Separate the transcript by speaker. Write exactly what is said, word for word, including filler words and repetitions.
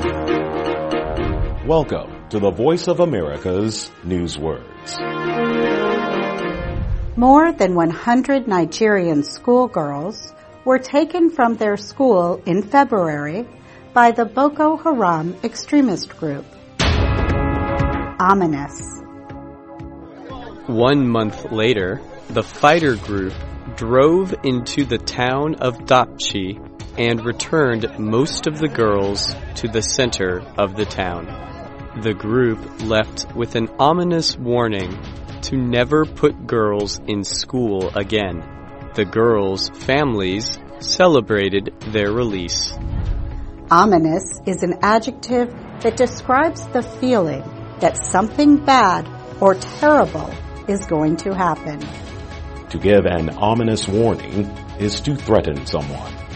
Speaker 1: Welcome to the Voice of America's Newswords.
Speaker 2: More than one hundred Nigerian schoolgirls were taken from their school in February by the Boko Haram extremist group. Ominous.
Speaker 3: One month later, the fighter group drove into the town of Dapchi and returned most of the girls to the center of the town. The group left with an ominous warning to never put girls in school again. The girls' families celebrated their release.
Speaker 2: Ominous is an adjective that describes the feeling that something bad or terrible is going to happen.
Speaker 1: To give an ominous warning is to threaten someone.